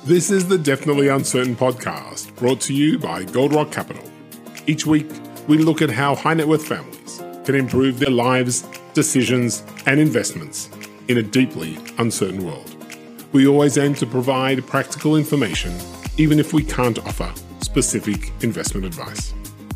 This is the Definitely Uncertain podcast, brought to you by Gold Rock Capital. Each week, we look at how high net worth families can improve their lives, decisions, and investments in a deeply uncertain world. We always aim to provide practical information, even if we can't offer specific investment advice.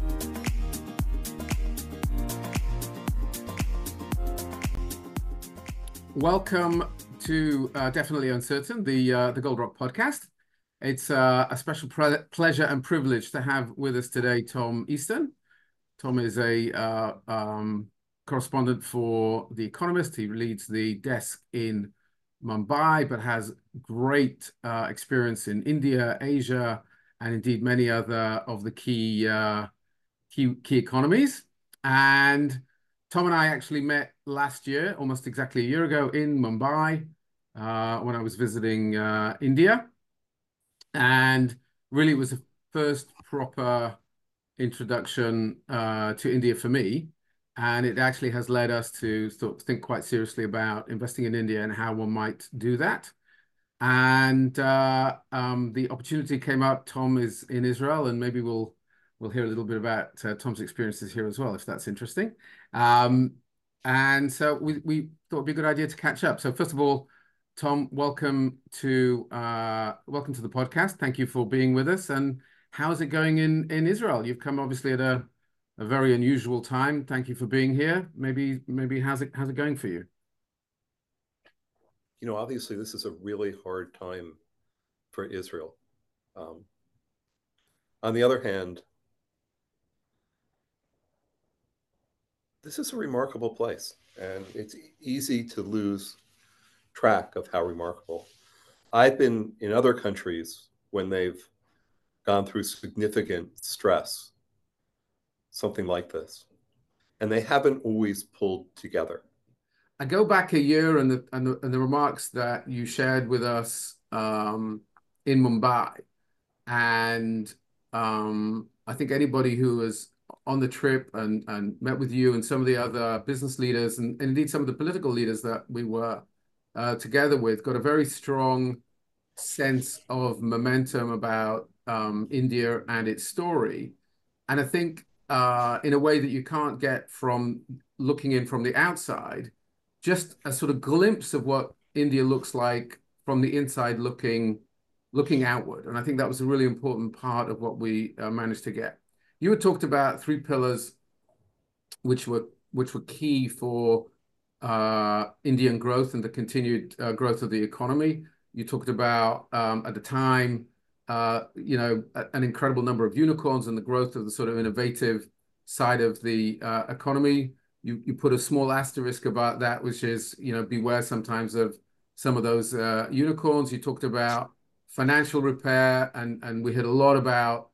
Welcome to Definitely Uncertain, the Gold Rock podcast. It's a special pleasure and privilege to have with us today Tom Easton. Tom is a correspondent for The Economist. He leads the desk in Mumbai, but has great experience in India, Asia, and indeed many other of the key economies. And Tom and I actually met last year, almost exactly a year ago, in Mumbai when I was visiting India. And really it was the first proper introduction to India for me. And it actually has led us to think quite seriously about investing in India and how one might do that. And the opportunity came up. Tom is in Israel, and maybe we'll hear a little bit about Tom's experiences here as well, if that's interesting. And so we thought it'd be a good idea to catch up. So first of all, Tom, welcome to the podcast. Thank you for being with us. And how's it going in Israel? You've come obviously at a very unusual time. Thank you for being here. Maybe how's it going for you? You know, obviously this is a really hard time for Israel. On the other hand, this is a remarkable place, and it's easy to lose track of how remarkable. I've been in other countries when they've gone through significant stress, something like this, and they haven't always pulled together. I go back a year and the remarks that you shared with us in Mumbai, and I think anybody who was on the trip and met with you and some of the other business leaders and indeed some of the political leaders that we were together with got a very strong sense of momentum about India and its story. And I think in a way that you can't get from looking in from the outside, just a sort of glimpse of what India looks like from the inside looking outward. And I think that was a really important part of what we managed to get. You had talked about three pillars which were key for Indian growth and the continued growth of the economy. You talked about at the time, an incredible number of unicorns and the growth of the sort of innovative side of the economy. You put a small asterisk about that, which is, beware sometimes of some of those unicorns. You talked about financial repair, and we heard a lot about,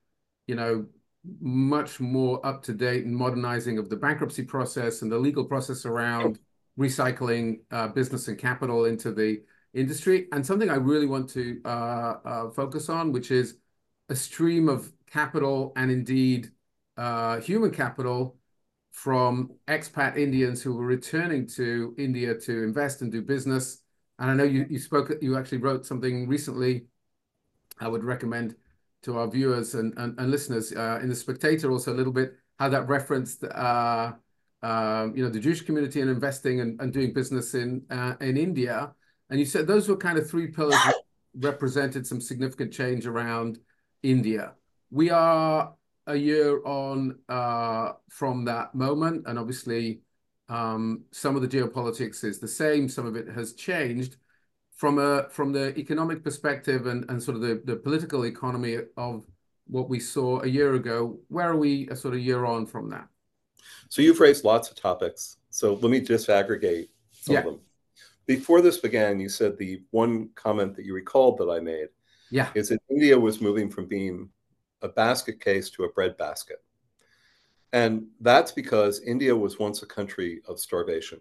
much more up-to-date and modernizing of the bankruptcy process and the legal process around recycling business and capital into the industry. And something I really want to focus on, which is a stream of capital and indeed human capital from expat Indians who were returning to India to invest and do business. And I know you actually wrote something recently I would recommend to our viewers and listeners in The Spectator, also a little bit how that referenced the Jewish community and investing and doing business in India. And you said those were kind of three pillars that represented some significant change around India. We are a year on from that moment, and obviously some of the geopolitics is the same, some of it has changed. From the economic perspective and sort of the political economy of what we saw a year ago, where are we a sort of year on from that? So you've raised lots of topics. So let me just aggregate some of them. Before this began, you said the one comment that you recalled that I made is that India was moving from being a basket case to a bread basket. And that's because India was once a country of starvation.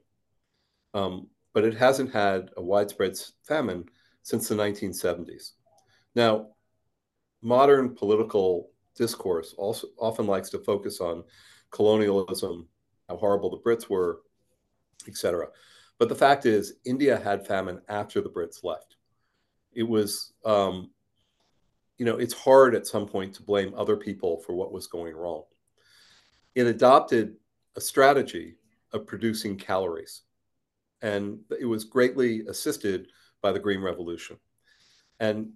But it hasn't had a widespread famine since the 1970s. Now, modern political discourse also often likes to focus on colonialism, how horrible the Brits were, etc. But the fact is, India had famine after the Brits left. It was it's hard at some point to blame other people for what was going wrong. It adopted a strategy of producing calories, and it was greatly assisted by the Green Revolution. And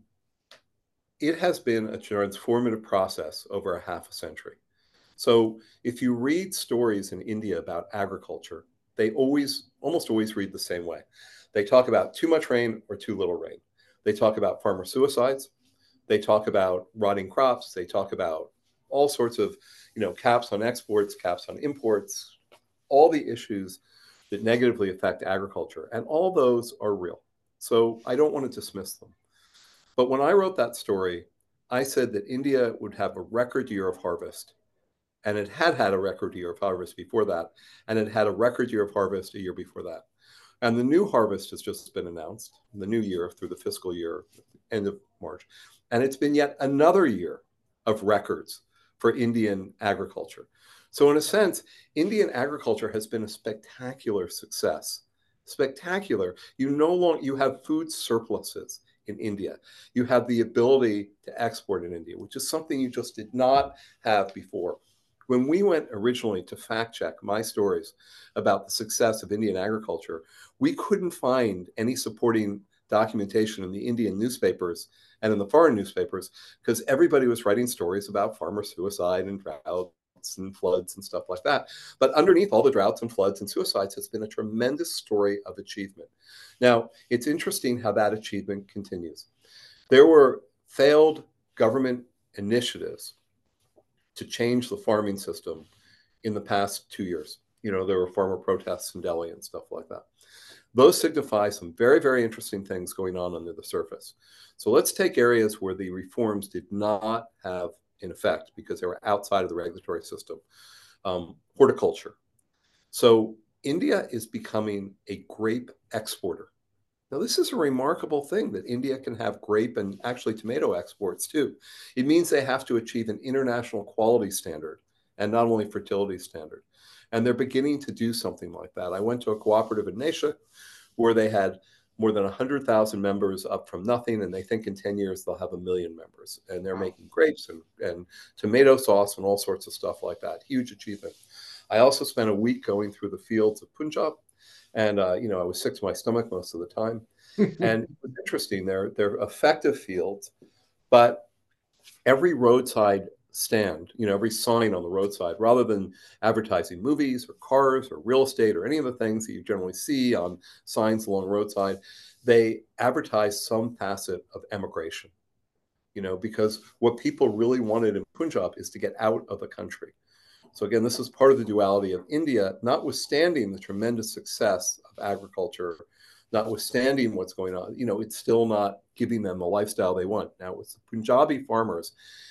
it has been a transformative process over a half a century. So if you read stories in India about agriculture, they almost always read the same way. They talk about too much rain or too little rain. They talk about farmer suicides. They talk about rotting crops. They talk about all sorts of, caps on exports, caps on imports, all the issues that negatively affect agriculture. And all those are real. So I don't want to dismiss them. But when I wrote that story, I said that India would have a record year of harvest. And it had had a record year of harvest before that. And it had a record year of harvest a year before that. And the new harvest has just been announced, the new year through the fiscal year, end of March. And it's been yet another year of records for Indian agriculture. So in a sense, Indian agriculture has been a spectacular success. Spectacular. You have food surpluses in India. You have the ability to export in India, which is something you just did not have before. When we went originally to fact check my stories about the success of Indian agriculture, we couldn't find any supporting documentation in the Indian newspapers and in the foreign newspapers because everybody was writing stories about farmer suicide and droughts and floods and stuff like that. But underneath all the droughts and floods and suicides has been a tremendous story of achievement. Now, it's interesting how that achievement continues. There were failed government initiatives to change the farming system in the past 2 years. There were farmer protests in Delhi and stuff like that. Those signify some very, very interesting things going on under the surface. So let's take areas where the reforms did not have an effect because they were outside of the regulatory system. Horticulture. So India is becoming a grape exporter. Now, this is a remarkable thing that India can have grape and actually tomato exports too. It means they have to achieve an international quality standard and not only fertility standard. And they're beginning to do something like that. I went to a cooperative in Nashik where they had more than 100,000 members up from nothing. And they think in 10 years, they'll have 1 million members. And they're making grapes and tomato sauce and all sorts of stuff like that. Huge achievement. I also spent a week going through the fields of Punjab. And, I was sick to my stomach most of the time. And it was interesting. They're effective fields, but every roadside stand, every sign on the roadside, rather than advertising movies or cars or real estate or any of the things that you generally see on signs along the roadside, they advertise some facet of emigration, because what people really wanted in Punjab is to get out of the country. So again, this is part of the duality of India, notwithstanding the tremendous success of agriculture, notwithstanding what's going on, it's still not giving them the lifestyle they want. Now, with the Punjabi farmers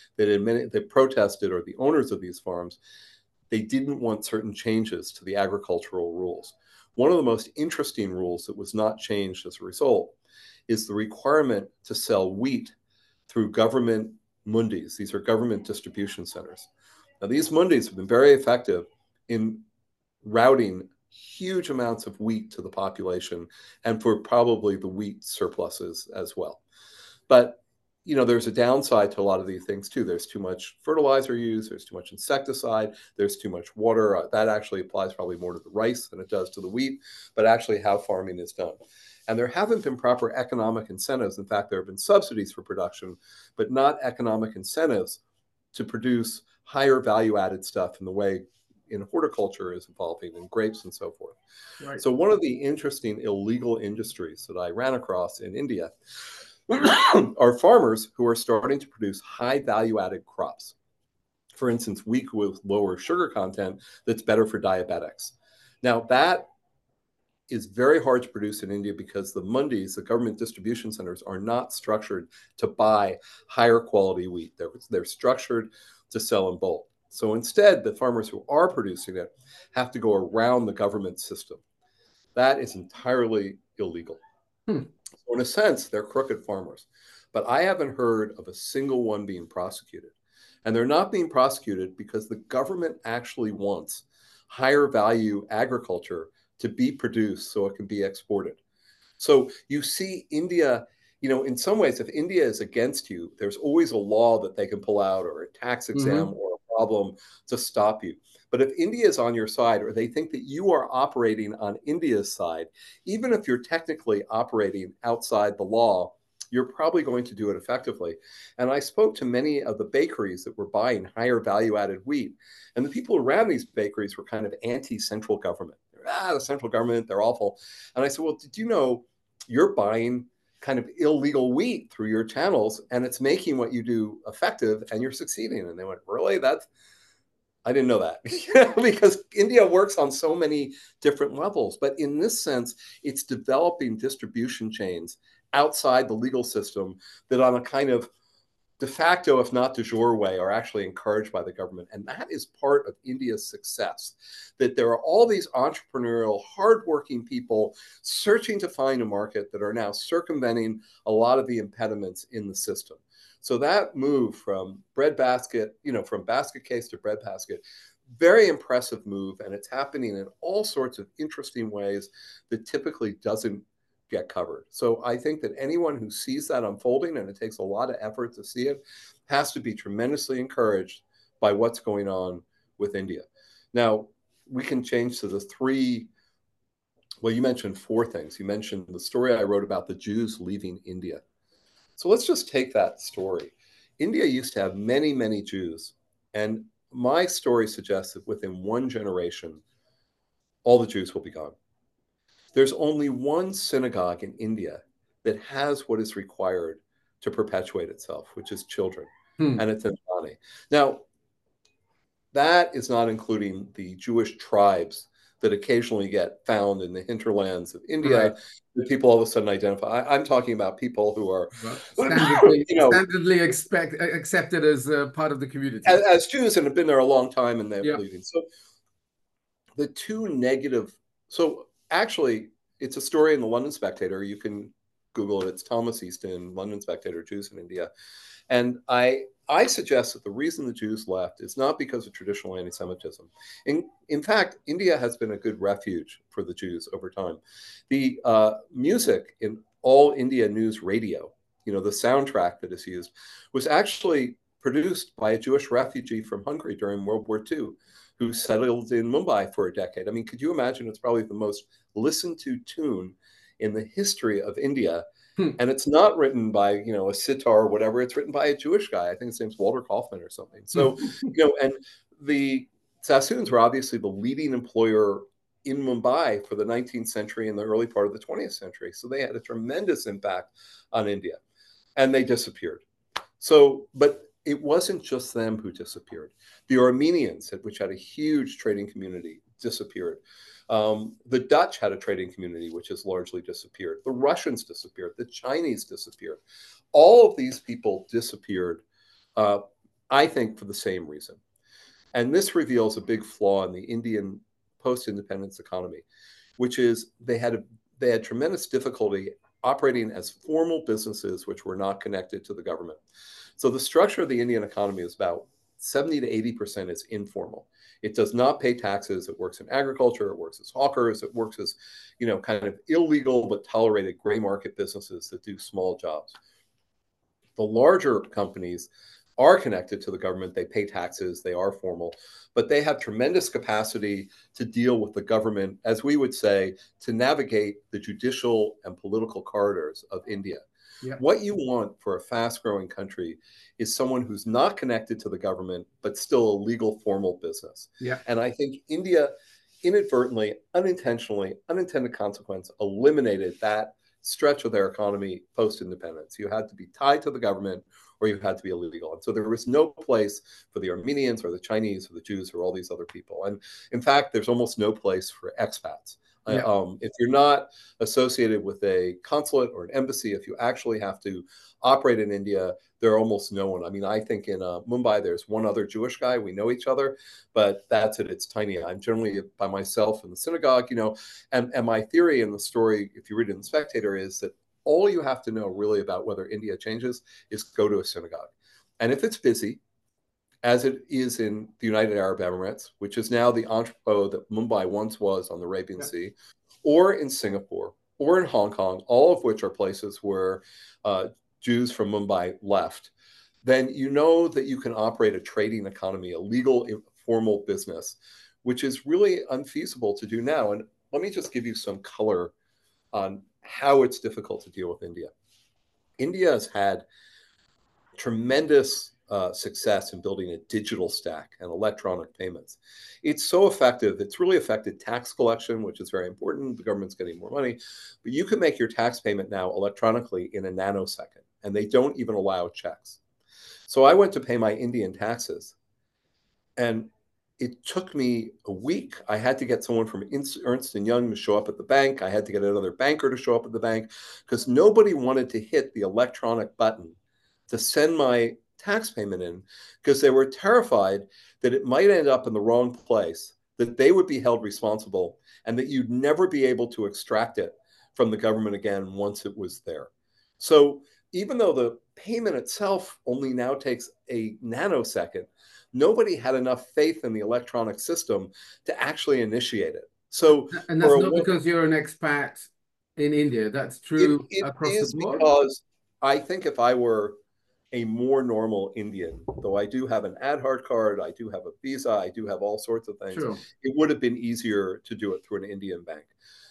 that protested, or the owners of these farms, they didn't want certain changes to the agricultural rules. One of the most interesting rules that was not changed as a result is the requirement to sell wheat through government mundis. These are government distribution centers. Now, these mundis have been very effective in routing huge amounts of wheat to the population and for probably the wheat surpluses as well. But, there's a downside to a lot of these things too. There's too much fertilizer used. There's too much insecticide. There's too much water. That actually applies probably more to the rice than it does to the wheat, but actually how farming is done. And there haven't been proper economic incentives. In fact, there have been subsidies for production, but not economic incentives to produce higher value-added stuff in the way in horticulture is evolving, in grapes and so forth. Right. So one of the interesting illegal industries that I ran across in India are farmers who are starting to produce high value-added crops. For instance, wheat with lower sugar content that's better for diabetics. Now, that is very hard to produce in India because the mundis, the government distribution centers, are not structured to buy higher quality wheat. They're structured to sell in bulk. So instead, the farmers who are producing it have to go around the government system. That is entirely illegal. So in a sense, they're crooked farmers. But I haven't heard of a single one being prosecuted. And they're not being prosecuted because the government actually wants higher value agriculture to be produced so it can be exported. So you see India, in some ways, if India is against you, there's always a law that they can pull out or a tax exam or a problem to stop you. But if India is on your side, or they think that you are operating on India's side, even if you're technically operating outside the law, you're probably going to do it effectively. And I spoke to many of the bakeries that were buying higher value added wheat. And the people around these bakeries were kind of anti-central government. The central government, they're awful. And I said, well, did you know you're buying kind of illegal wheat through your channels and it's making what you do effective and you're succeeding? And they went, really? I didn't know that. Because India works on so many different levels. But in this sense, it's developing distribution chains outside the legal system that on a kind of de facto, if not de jure way, are actually encouraged by the government. And that is part of India's success, that there are all these entrepreneurial, hardworking people searching to find a market that are now circumventing a lot of the impediments in the system. So that move from breadbasket, from basket case to breadbasket, very impressive move. And it's happening in all sorts of interesting ways that typically doesn't get covered. So I think that anyone who sees that unfolding, and it takes a lot of effort to see it, has to be tremendously encouraged by what's going on with India. Now, we can change to the three. Well, you mentioned four things. You mentioned the story I wrote about the Jews leaving India. So let's just take that story. India used to have many, many Jews. And my story suggests that within one generation, all the Jews will be gone. There's only one synagogue in India that has what is required to perpetuate itself, which is children. And it's in Bani. Now, that is not including the Jewish tribes that occasionally get found in the hinterlands of India, right, that people all of a sudden identify. I'm talking about people who are standardly accepted as part of the community. As Jews and have been there a long time and they're leaving. So the two negative, actually, it's a story in the London Spectator. You can Google it. It's Thomas Easton, London Spectator, Jews in India. And I suggest that the reason the Jews left is not because of traditional anti-Semitism. In fact, India has been a good refuge for the Jews over time. The music in All India News Radio, the soundtrack that is used, was actually produced by a Jewish refugee from Hungary during World War II, who settled in Mumbai for a decade. I mean, could you imagine? It's probably the most listened to tune in the history of India. And it's not written by, a sitar or whatever. It's written by a Jewish guy. I think his name's Walter Kaufman or something. So, and the Sassoons were obviously the leading employer in Mumbai for the 19th century and the early part of the 20th century. So they had a tremendous impact on India, and they disappeared. So, but it wasn't just them who disappeared. The Armenians, which had a huge trading community, disappeared. The Dutch had a trading community, which has largely disappeared. The Russians disappeared. The Chinese disappeared. All of these people disappeared, I think, for the same reason. And this reveals a big flaw in the Indian post-independence economy, which is they had tremendous difficulty operating as formal businesses which were not connected to the government. So the structure of the Indian economy is about 70 to 80% is informal. It does not pay taxes. It works in agriculture. It works as hawkers. It works as, kind of illegal but tolerated gray market businesses that do small jobs. The larger companies are connected to the government. They pay taxes. They are formal, but they have tremendous capacity to deal with the government, as we would say, to navigate the judicial and political corridors of India. Yeah. What you want for a fast-growing country is someone who's not connected to the government, but still a legal, formal business. Yeah. And I think India inadvertently, unintentionally, unintended consequence, eliminated that stretch of their economy post-independence. You had to be tied to the government or you had to be illegal. And so there was no place for the Armenians or the Chinese or the Jews or all these other people. And in fact, there's almost no place for expats. Yeah. If you're not associated with a consulate or an embassy, if you actually have to operate in India, there are almost no one. I mean, I think in Mumbai, there's one other Jewish guy. We know each other, but that's it. It's tiny. I'm generally by myself in the synagogue, and my theory in the story, if you read it in The Spectator, is that all you have to know really about whether India changes is go to a synagogue. And if it's busy, as it is in the United Arab Emirates, which is now the entrepot that Mumbai once was on the Arabian Sea, or in Singapore, or in Hong Kong, all of which are places where Jews from Mumbai left, then you know that you can operate a trading economy, a legal, formal business, which is really unfeasible to do now. And let me just give you some color on how it's difficult to deal with India. India has had tremendous success in building a digital stack and electronic payments. It's so effective. It's really affected tax collection, which is very important. The government's getting more money, but you can make your tax payment now electronically in a nanosecond, and they don't even allow checks. So I went to pay my Indian taxes, and it took me a week. I had to get someone from Ernst & Young to show up at the bank. I had to get another banker to show up at the bank because nobody wanted to hit the electronic button to send my tax payment in because they were terrified that it might end up in the wrong place, that they would be held responsible, and that you'd never be able to extract it from the government again once it was there. So even though the payment itself only now takes a nanosecond, nobody had enough faith in the electronic system to actually initiate it. So, and that's not because you're an expat in India. That's true across the board. Because I think if I were a more normal Indian, though I do have an Aadhaar card, I do have a visa, I do have all sorts of things, Sure. It would have been easier to do it through an Indian bank.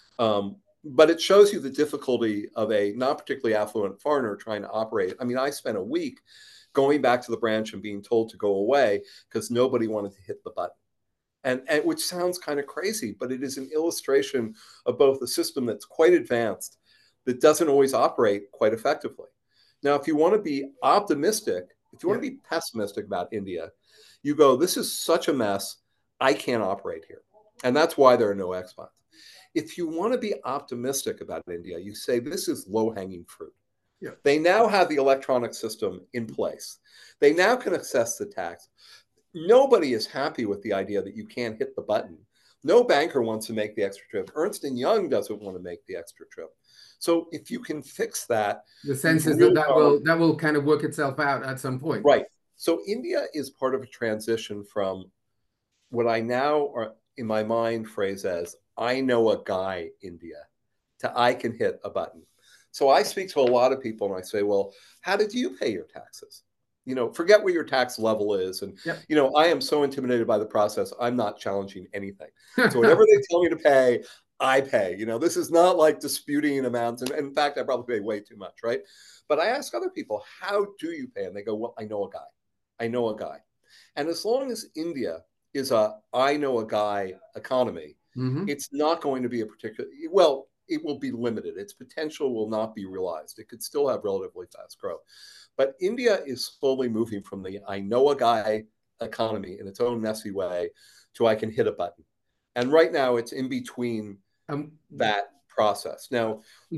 But it shows you the difficulty of a not particularly affluent foreigner trying to operate. I mean, I spent a week going back to the branch and being told to go away because nobody wanted to hit the button. And which sounds kind of crazy, but it is an illustration of both a system that's quite advanced that doesn't always operate quite effectively. Now, if you want to be optimistic, if you want to be pessimistic about India, you go, this is such a mess, I can't operate here. And that's why there are no expats. If you want to be optimistic about India, you say this is low-hanging fruit. Yeah. They now have the electronic system in place. They now can assess the tax. Nobody is happy with the idea that you can't hit the button. No banker wants to make the extra trip. Ernst & Young doesn't want to make the extra trip. So if you can fix that, the sense is that will kind of work itself out at some point. Right. So India is part of a transition from what I now are in my mind phrase as I know a guy India to I can hit a button. So I speak to a lot of people and I say, well, how did you pay your taxes? You know, forget what your tax level is. And, you know, I am so intimidated by the process. I'm not challenging anything. So whatever they tell me to pay, I pay. You know, this is not like disputing amounts. And in fact, I probably pay way too much, right? But I ask other people, how do you pay? And they go, well, I know a guy. I know a guy. And as long as India is a I know a guy economy, it's not going to be a particular, well, it will be limited. Its potential will not be realized. It could still have relatively fast growth. But India is slowly moving from the I know a guy economy in its own messy way to I can hit a button. And right now it's in between that process. Now,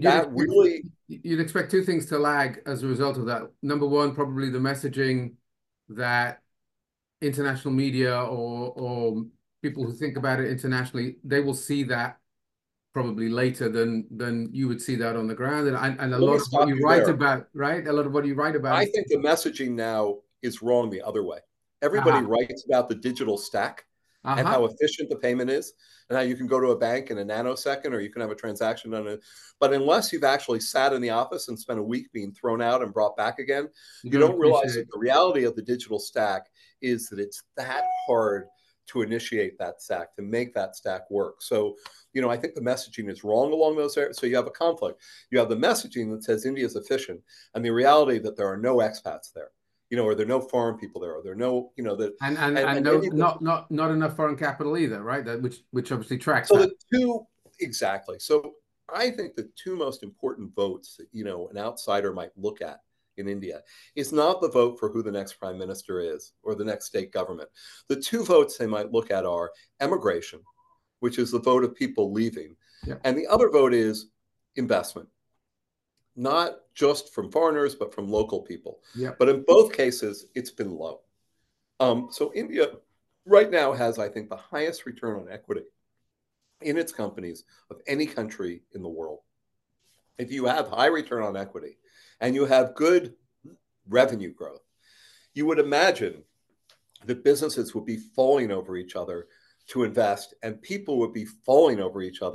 you'd expect two things to lag as a result of that. Number one, probably the messaging that international media or people who think about it internationally, they will see that probably later than you would see that on the ground. And a lot of what you write about, right? A lot of what you write about. I think the messaging now is wrong the other way. Everybody writes about the digital stack and how efficient the payment is and how you can go to a bank in a nanosecond or you can have a transaction on it. But unless you've actually sat in the office and spent a week being thrown out and brought back again, you don't realize that the reality of the digital stack is that it's that hard to initiate that stack, to make that stack work. So, you know, I think the messaging is wrong along those areas. So you have a conflict. You have the messaging that says India is efficient and the reality that there are no expats there, you know, or there are no foreign people there, or there are no, you know, that not enough foreign capital either, right? That which obviously tracks. So the two, exactly. So I think the two most important votes that, you know, an outsider might look at in India is not the vote for who the next prime minister is or the next state government. The two votes they might look at are emigration, which is the vote of people leaving. And the other vote is investment, not just from foreigners, but from local people. But in both cases, it's been low. So India right now has, I think, the highest return on equity in its companies of any country in the world. If you have high return on equity and you have good revenue growth, you would imagine that businesses would be falling over each other to invest and people would be falling over each other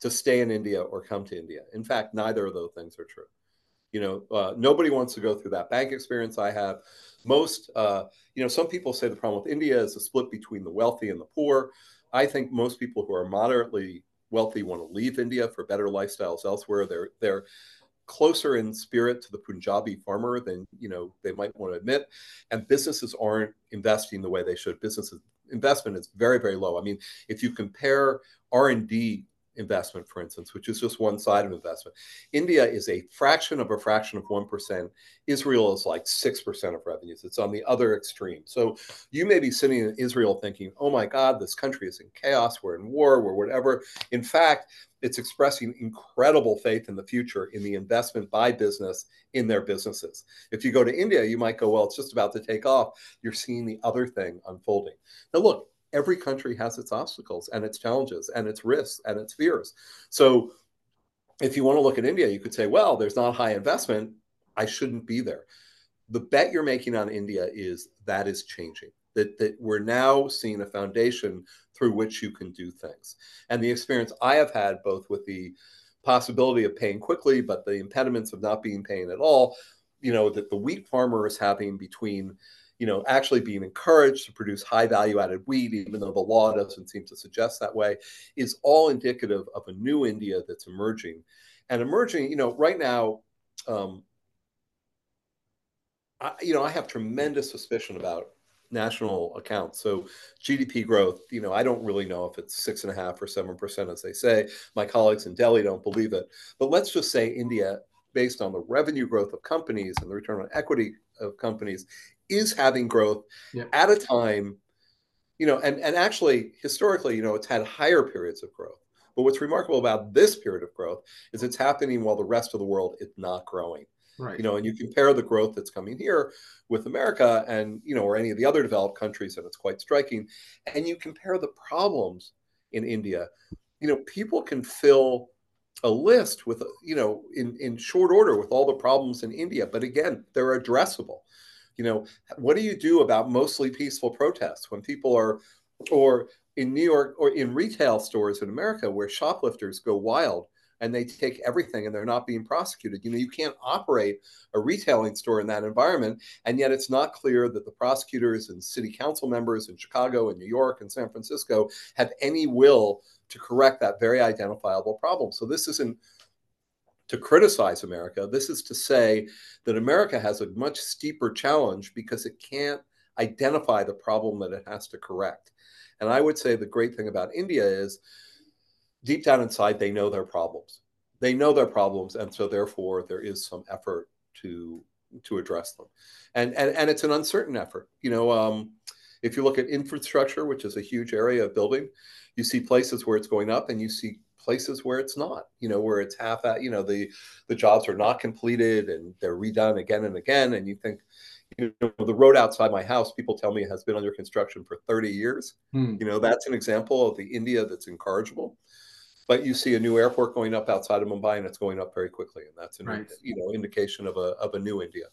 to stay in India or come to India. In fact, neither of those things are true. Nobody wants to go through that bank experience I have. Most, some people say the problem with India is a split between the wealthy and the poor. I think most people who are moderately wealthy want to leave India for better lifestyles elsewhere. They're closer in spirit to the Punjabi farmer than they might want to admit, and businesses aren't investing the way they should. Investment is very, very low. I mean, if you compare R&D investment, for instance, which is just one side of investment, India is a fraction of 1%. Israel is like 6% of revenues. It's on the other extreme. So you may be sitting in Israel thinking, oh my God, this country is in chaos, we're in war, we're whatever. In fact, it's expressing incredible faith in the future in the investment by business in their businesses. If you go to India, you might go, well, it's just about to take off. You're seeing the other thing unfolding. Now, look, every country has its obstacles and its challenges and its risks and its fears. So if you want to look at India, you could say, well, there's not high investment. I shouldn't be there. The bet you're making on India is that is changing, that we're now seeing a foundation through which you can do things. And the experience I have had, both with the possibility of paying quickly, but the impediments of not being paying at all, that the wheat farmer is having between actually being encouraged to produce high value added wheat, even though the law doesn't seem to suggest that way, is all indicative of a new India that's emerging. And emerging, right now, I have tremendous suspicion about national accounts. So GDP growth, I don't really know if it's 6.5% or 7%, as they say. My colleagues in Delhi don't believe it. But let's just say India, based on the revenue growth of companies and the return on equity of companies, is having growth at a time, and actually historically, it's had higher periods of growth. But what's remarkable about this period of growth is it's happening while the rest of the world is not growing. Right. And you compare the growth that's coming here with America and, or any of the other developed countries, and it's quite striking. And you compare the problems in India, people can fill a list with, in short order with all the problems in India. But again, they're addressable. What do you do about mostly peaceful protests when people are, or in New York or in retail stores in America where shoplifters go wild and they take everything and they're not being prosecuted? You can't operate a retailing store in that environment. And yet it's not clear that the prosecutors and city council members in Chicago and New York and San Francisco have any will to correct that very identifiable problem. So this isn't to criticize America. This is to say that America has a much steeper challenge because it can't identify the problem that it has to correct. And I would say the great thing about India is deep down inside, they know their problems. They know their problems. And so therefore there is some effort to address them. And it's an uncertain effort. If you look at infrastructure, which is a huge area of building, you see places where it's going up and you see places where it's not, where it's half at, the jobs are not completed and they're redone again and again. And you think, the road outside my house, people tell me has been under construction for 30 years. That's an example of the India that's incorrigible. But you see a new airport going up outside of Mumbai and it's going up very quickly. And that's an indication of a new India.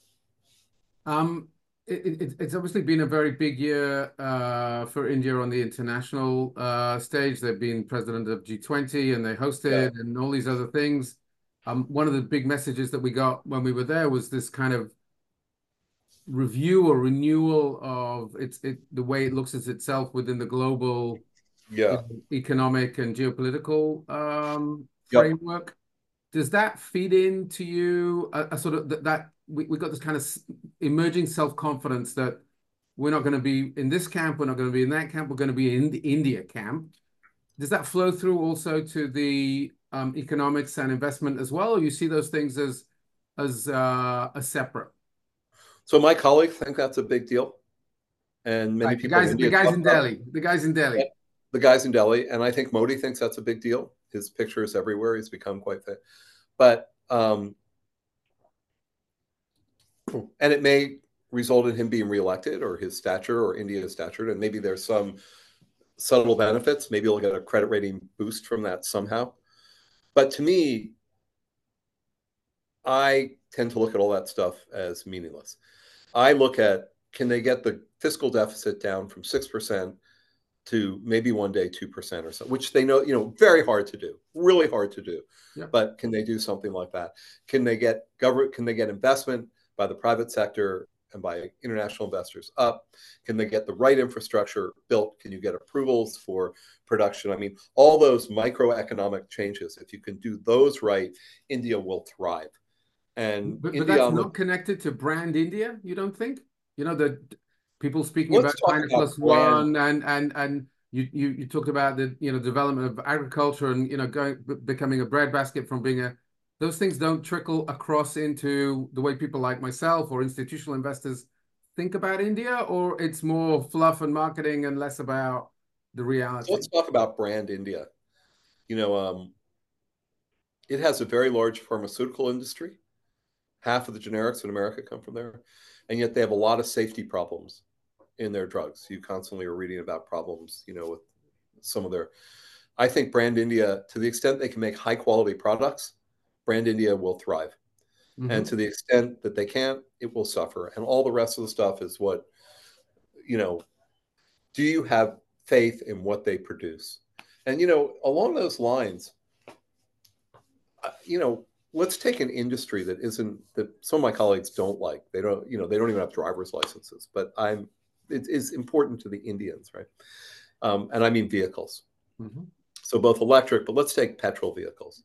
It's obviously been a very big year for India on the international stage. They've been president of G20 and they hosted and all these other things. One of the big messages that we got when we were there was this kind of review or renewal of the way it looks at itself within the global economic and geopolitical framework. Does that feed into you a sort of that we got this kind of emerging self-confidence that we're not going to be in this camp, we're not going to be in that camp, we're going to be in the India camp? Does that flow through also to the economics and investment as well, or you see those things as separate? So my colleagues think that's a big deal, and many people. The guys in Delhi. The guys in Delhi, and I think Modi thinks that's a big deal. His picture is everywhere. He's become quite fit, but and it may result in him being reelected, or his stature, or India's stature, and maybe there's some subtle benefits. Maybe he'll get a credit rating boost from that somehow. But to me, I tend to look at all that stuff as meaningless. I look at, can they get the fiscal deficit down from 6% to maybe one day 2% or so, which they know, very hard to do, really hard to do. Yeah. But can they do something like that? Can they get investment by the private sector and by international investors up? Can they get the right infrastructure built? Can you get approvals for production? I mean, all those microeconomic changes, if you can do those right, India will thrive. And but that's not connected to brand India, you don't think? The people speaking about China Plus One, and you talked about the development of agriculture and becoming a breadbasket from being those things don't trickle across into the way people like myself or institutional investors think about India, or it's more fluff and marketing and less about the reality. So let's talk about brand India. It has a very large pharmaceutical industry. Half of the generics in America come from there, and yet they have a lot of safety problems in their drugs. You constantly are reading about problems, with some of their. I think brand India, to the extent they can make high quality products, brand India will thrive. Mm-hmm. And to the extent that they can't, it will suffer. And all the rest of the stuff is what, do you have faith in what they produce? And, along those lines, let's take an industry that some of my colleagues don't like. They don't even have driver's licenses, but it is important to the Indians, right? And I mean vehicles. Mm-hmm. So both electric, but let's take petrol vehicles.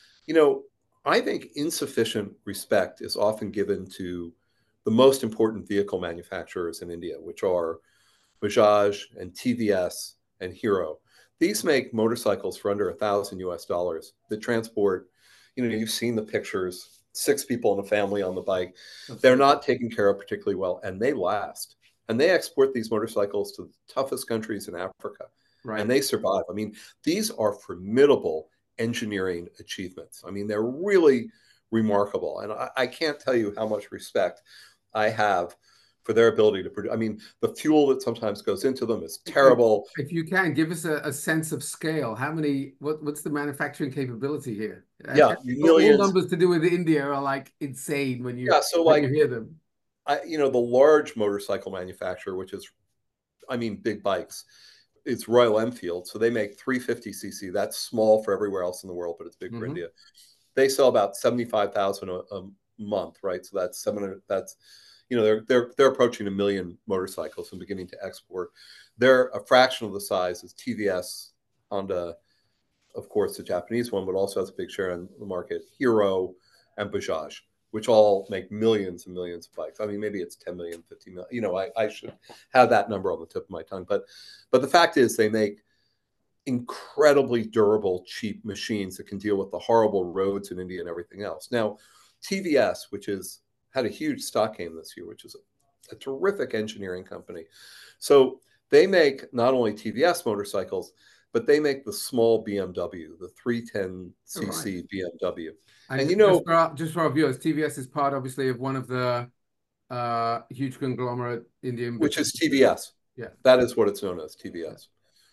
I think insufficient respect is often given to the most important vehicle manufacturers in India, which are Bajaj and TVS and Hero. These make motorcycles for under $1,000 that transport, you've seen the pictures, 6 people in a family on the bike. They're not taken care of particularly well, and they last. And they export these motorcycles to the toughest countries in Africa, right? And they survive. I mean, these are formidable engineering achievements. I mean, they're really remarkable. And I can't tell you how much respect I have for their ability to produce. I mean, the fuel that sometimes goes into them is terrible. If you can give us a sense of scale, what's the manufacturing capability here? Yeah, millions. All numbers to do with India are like insane when you hear them. The large motorcycle manufacturer, which is, big bikes, it's Royal Enfield. So they make 350cc. That's small for everywhere else in the world, but it's big for India. They sell about 75,000 a month, right? So that's 700. That's, they're approaching 1 million motorcycles and beginning to export. They're a fraction of the size as TVS, Honda, of course, the Japanese one, but also has a big share in the market, Hero and Bajaj, which all make millions and millions of bikes. I mean, maybe it's 10 million, 50 million. I should have that number on the tip of my tongue. But the fact is they make incredibly durable, cheap machines that can deal with the horrible roads in India and everything else. Now, TVS, which had a huge stock gain this year, which is a terrific engineering company. So they make not only TVS motorcycles, but they make the small BMW, the 310cc BMW. And just for our viewers, TVS is part, obviously, of one of the huge conglomerate Indian, which is TVS. Yeah, that is what it's known as, TVS.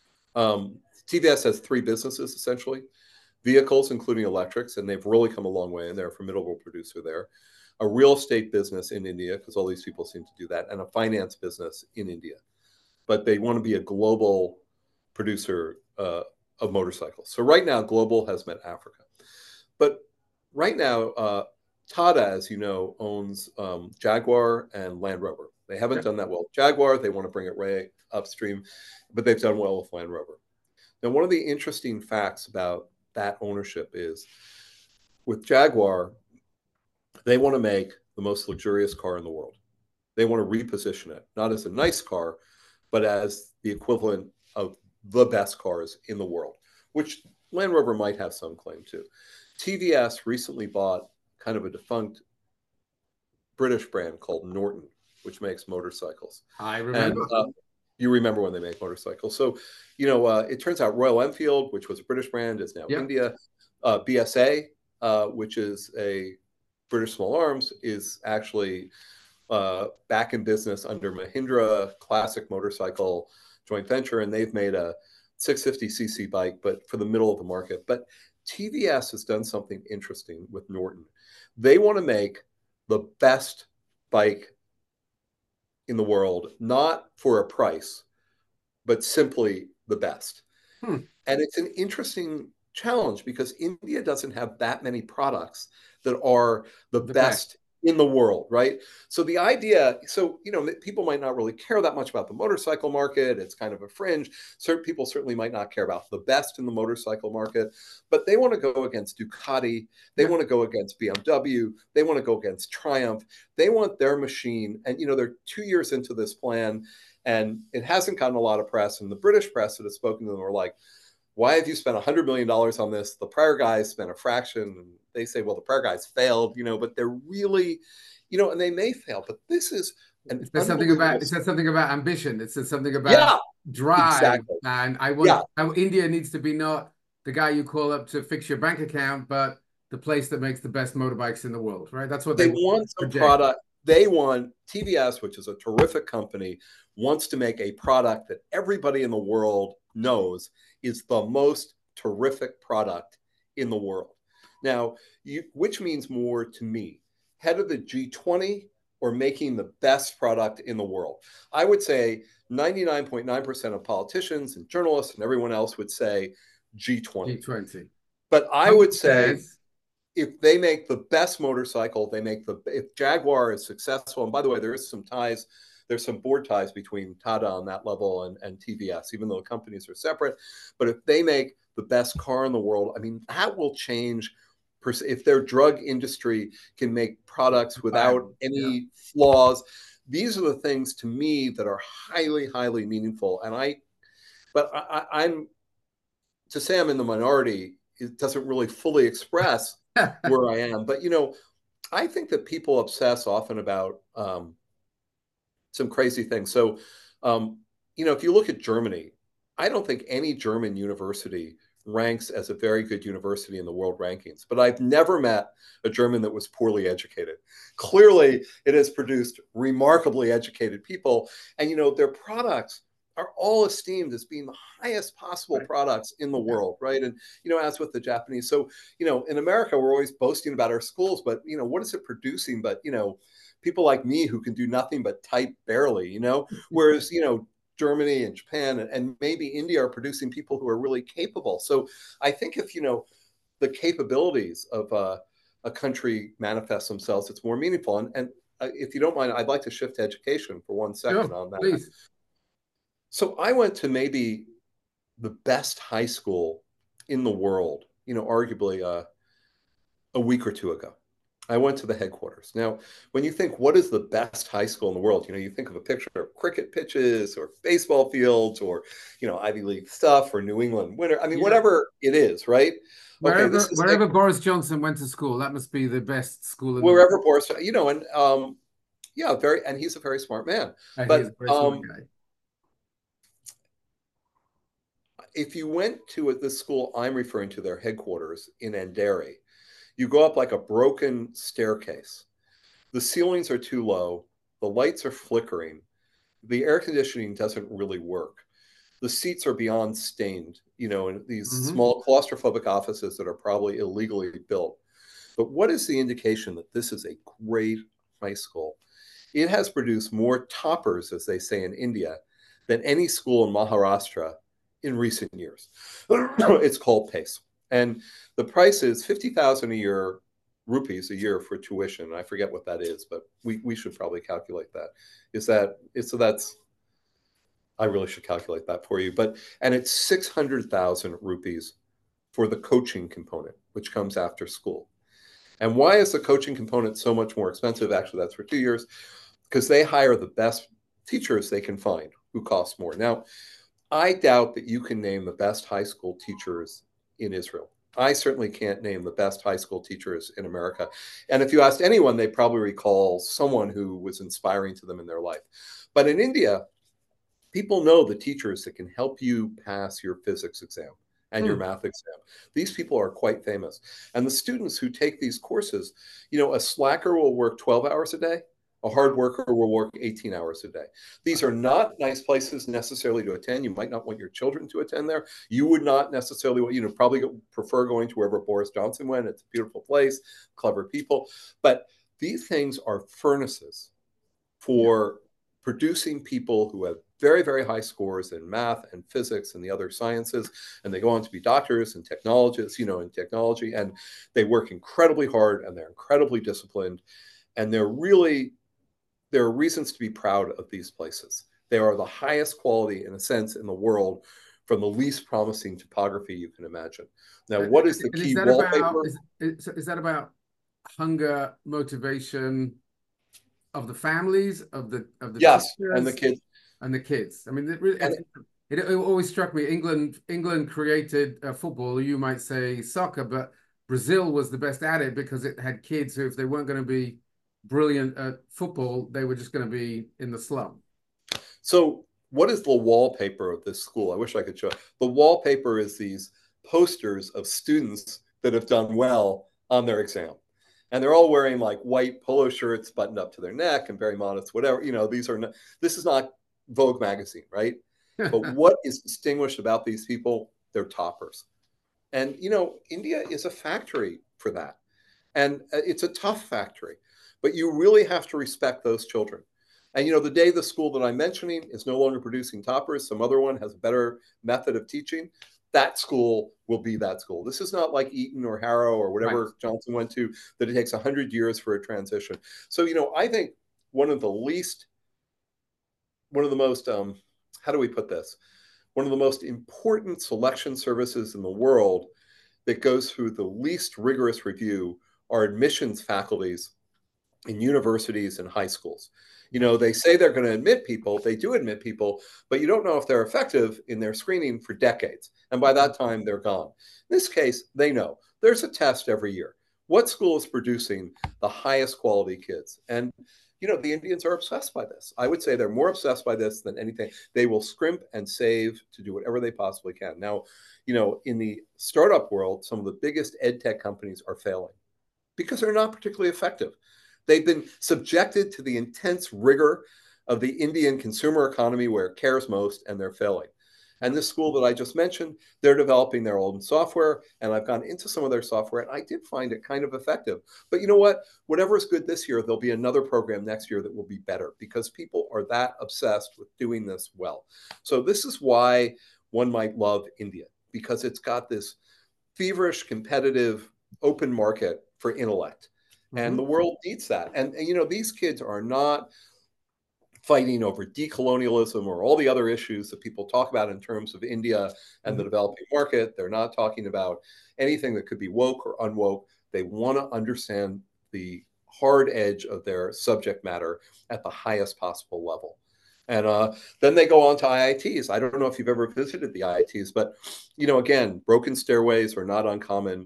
TVS has 3 businesses essentially: vehicles, including electrics, and they've really come a long way, and they're a formidable producer there. A real estate business in India, because all these people seem to do that, and a finance business in India. But they want to be a global producer of motorcycles. So right now, global has met Africa. But right now, Tata, as you know, owns Jaguar and Land Rover. They haven't done that well with Jaguar. They want to bring it right upstream, but they've done well with Land Rover. Now, one of the interesting facts about that ownership is with Jaguar, they want to make the most luxurious car in the world. They want to reposition it, not as a nice car, but as the equivalent of the best cars in the world, which Land Rover might have some claim to. TVS recently bought kind of a defunct British brand called Norton, which makes motorcycles. I remember. And, you remember when they make motorcycles. So, it turns out Royal Enfield, which was a British brand, is now India. BSA, which is a British small arms, is actually back in business under Mahindra Classic Motorcycle joint venture, and they've made a 650cc bike, but for the middle of the market. But TVS has done something interesting with Norton. They want to make the best bike in the world, not for a price, but simply the best. And it's an interesting challenge because India doesn't have that many products that are the best in the world, right? So the idea, people might not really care that much about the motorcycle market. It's kind of a fringe. Certain people certainly might not care about the best in the motorcycle market, but they want to go against Ducati. They want to go against BMW. They want to go against Triumph. They want their machine. And, they're 2 years into this plan and it hasn't gotten a lot of press. And the British press that has spoken to them are like, why have you spent $100 million on this? The prior guys spent a fraction. And they say, well, the prior guys failed, but they're really, and they may fail, but this is it says something about ambition. It says something about drive. Exactly. And India needs to be not the guy you call up to fix your bank account, but the place that makes the best motorbikes in the world, right? That's what they want. Some product. They want TVS, which is a terrific company, wants to make a product that everybody in the world knows is the most terrific product in the world. Now, which means more to me, head of the G20 or making the best product in the world? I would say 99.9% of politicians and journalists and everyone else would say G20. G20. But I would say if they make the best motorcycle, if Jaguar is successful, and by the way, there is some ties, there's some board ties between Tata on that level and TVS, even though the companies are separate. But if they make the best car in the world, I mean, that will change. If their drug industry can make products without any flaws, these are the things to me that are highly, highly meaningful. And I'm to say I'm in the minority, it doesn't really fully express where I am. But, I think that people obsess often about some crazy things. So, if you look at Germany, I don't think any German university ranks as a very good university in the world rankings, but I've never met a German that was poorly educated. Clearly, it has produced remarkably educated people. And, their products are all esteemed as being the highest possible products in the world, right? And, as with the Japanese. So, in America, we're always boasting about our schools, but, what is it producing? But, people like me who can do nothing but type barely, whereas, Germany and Japan and maybe India are producing people who are really capable. So I think if, the capabilities of a country manifest themselves, it's more meaningful. And if you don't mind, I'd like to shift to education for 1 second on that. Please. So I went to maybe the best high school in the world, arguably a week or two ago. I went to the headquarters. Now, when you think, what is the best high school in the world? You think of a picture of cricket pitches or baseball fields or, Ivy League stuff or New England winter. I mean, whatever it is, right? Wherever Boris Johnson went to school, that must be the best school in wherever Boris, and he's a very smart man. But he's a very smart guy. If you went to the school I'm referring to, their headquarters in Andheri, you go up like a broken staircase. The ceilings are too low. The lights are flickering. The air conditioning doesn't really work. The seats are beyond stained, in these small claustrophobic offices that are probably illegally built. But what is the indication that this is a great high school? It has produced more toppers, as they say in India, than any school in Maharashtra in recent years. It's called PACE. And the price is 50,000 rupees a year for tuition. I forget what that is, but we should probably calculate that. I really should calculate that for you. And it's 600,000 rupees for the coaching component, which comes after school. And why is the coaching component so much more expensive? Actually, that's for 2 years, because they hire the best teachers they can find who cost more. Now, I doubt that you can name the best high school teachers in Israel. I certainly can't name the best high school teachers in America. And if you asked anyone, they probably recall someone who was inspiring to them in their life. But in India, people know the teachers that can help you pass your physics exam and your math exam. These people are quite famous. And the students who take these courses, a slacker will work 12 hours a day. A hard worker will work 18 hours a day. These are not nice places necessarily to attend. You might not want your children to attend there. You would not necessarily, probably prefer going to wherever Boris Johnson went. It's a beautiful place, clever people. But these things are furnaces for producing people who have very, very high scores in math and physics and the other sciences, and they go on to be doctors and technologists, you know, in technology, and they work incredibly hard and they're incredibly disciplined, and there are reasons to be proud of these places. They are the highest quality, in a sense, in the world, from the least promising topography you can imagine. Now, what is the key wallpaper? Is that about hunger, motivation of the families, of the yes, teachers, and the kids? And the kids. I mean, it always struck me, England created football, you might say soccer, but Brazil was the best at it because it had kids who, if they weren't going to be brilliant at football, they were just going to be in the slum. So what is the wallpaper of this school? I wish I could show. The wallpaper is these posters of students that have done well on their exam. And they're all wearing like white polo shirts buttoned up to their neck and very modest, whatever, you know, this is not Vogue magazine, right? But what is distinguished about these people? They're toppers. And, you know, India is a factory for that. And it's a tough factory, but you really have to respect those children. And, you know, the day the school that I'm mentioning is no longer producing toppers, some other one has a better method of teaching, that school will be that school. This is not like Eton or Harrow or whatever right. Johnson went to, that it takes 100 years for a transition. So, you know, I think one of the most, how do we put this? One of the most important selection services in the world that goes through the least rigorous review are admissions faculties in universities and high schools. You know, they say they're going to admit people, they do admit people, but you don't know if they're effective in their screening for decades. And by that time, they're gone. In this case, they know. There's a test every year. What school is producing the highest quality kids? And, you know, the Indians are obsessed by this. I would say they're more obsessed by this than anything. They will scrimp and save to do whatever they possibly can. Now, you know, in the startup world, some of the biggest ed tech companies are failing because they're not particularly effective. They've been subjected to the intense rigor of the Indian consumer economy where it cares most, and they're failing. And this school that I just mentioned, they're developing their own software, and I've gone into some of their software, and I did find it kind of effective. But you know what? Whatever is good this year, there'll be another program next year that will be better because people are that obsessed with doing this well. So this is why one might love India, because it's got this feverish, competitive, open market for intellect. And the world needs that. And, you know, these kids are not fighting over decolonialism or all the other issues that people talk about in terms of India and the developing market. They're not talking about anything that could be woke or unwoke. They want to understand the hard edge of their subject matter at the highest possible level. And then they go on to IITs. I don't know if you've ever visited the IITs, but, you know, again, broken stairways are not uncommon.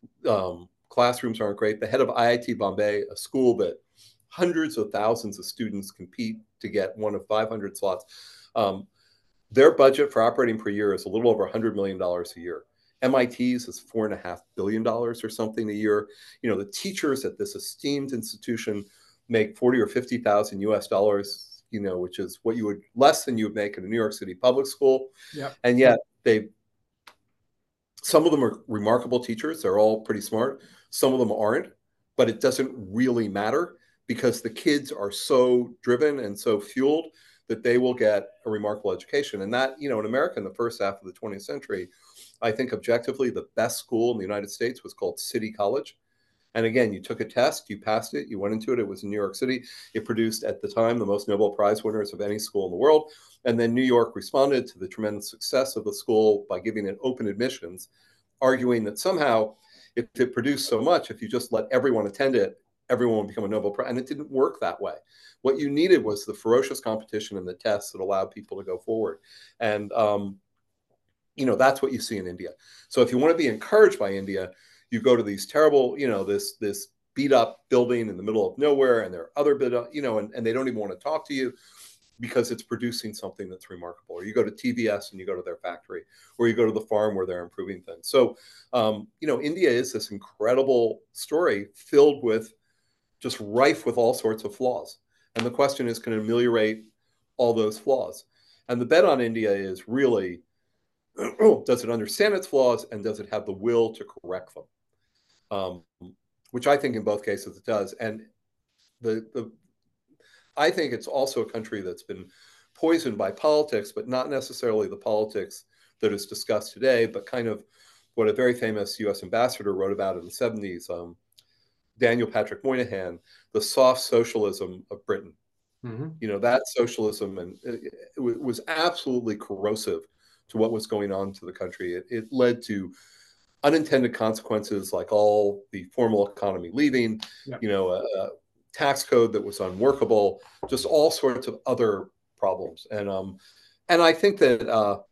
Classrooms aren't great. The head of IIT Bombay, a school that hundreds of thousands of students compete to get one of 500 slots, their budget for operating per year is a little over $100 million a year. MIT's is $4.5 billion or something a year. You know, the teachers at this esteemed institution make 40 or 50,000 US dollars, you know, which is what you would, less than you would make in a New York City public school. Yep. And yet some of them are remarkable teachers. They're all pretty smart. Some of them aren't, but it doesn't really matter because the kids are so driven and so fueled that they will get a remarkable education. And that, you know, in America in the first half of the 20th century, I think objectively the best school in the United States was called City College. And again, you took a test, you passed it, you went into it. It was in New York City. It produced at the time the most Nobel Prize winners of any school in the world. And then New York responded to the tremendous success of the school by giving it open admissions, arguing that somehow if it produced so much, if you just let everyone attend it, everyone would become a Nobel Prize. And it didn't work that way. What you needed was the ferocious competition and the tests that allowed people to go forward. And, you know, that's what you see in India. So if you want to be encouraged by India, you go to these terrible, you know, this beat up building in the middle of nowhere, and there are other bit, you know, and they don't even want to talk to you because it's producing something that's remarkable. Or you go to TVS and you go to their factory, or you go to the farm where they're improving things. So, you know, India is this incredible story filled with just rife with all sorts of flaws. And the question is, can it ameliorate all those flaws? And the bet on India is really, does it understand its flaws and does it have the will to correct them? Which I think in both cases it does. And I think it's also a country that's been poisoned by politics, but not necessarily the politics that is discussed today, but kind of what a very famous US ambassador wrote about in the 70s, Daniel Patrick Moynihan, the soft socialism of Britain. That socialism, and it was absolutely corrosive to what was going on to the country. It led to unintended consequences like all the formal economy leaving, a tax code that was unworkable, just all sorts of other problems. And I think that,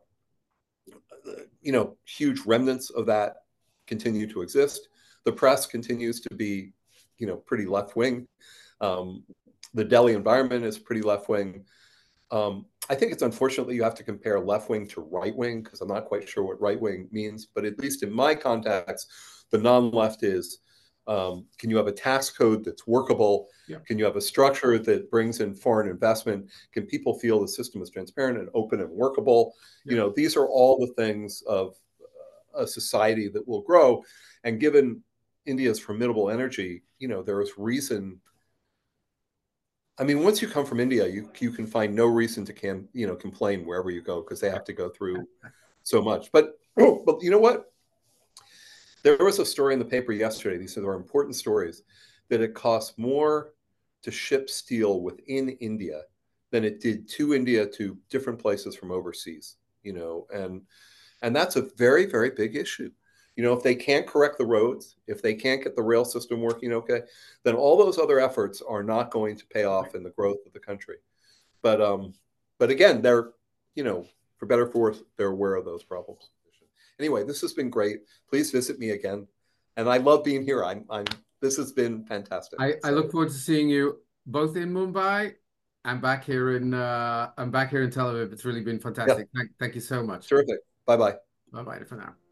huge remnants of that continue to exist. The press continues to be, pretty left-wing. The Delhi environment is pretty left-wing. I think it's unfortunately you have to compare left-wing to right-wing, because I'm not quite sure what right-wing means. But at least in my context, the non-left is, can you have a tax code that's workable? Can you have a structure that brings in foreign investment? Can people feel the system is transparent and open and workable? These are all the things of a society that will grow. And given India's formidable energy, there is reason. I mean, once you come from India, you can find no reason to complain wherever you go, because they have to go through so much. But you know what? There was a story in the paper yesterday. These are important stories, that it costs more to ship steel within India than it did to India to different places from overseas. And that's a very, very big issue. If they can't correct the roads, if they can't get the rail system working okay, then all those other efforts are not going to pay off in the growth of the country. But again, they're, for better or for worse, they're aware of those problems. Anyway, this has been great. Please visit me again. And I love being here. This has been fantastic. I look forward to seeing you both in Mumbai and back here in Tel Aviv. It's really been fantastic. Thank you so much. Terrific. Bye-bye. Bye-bye for now.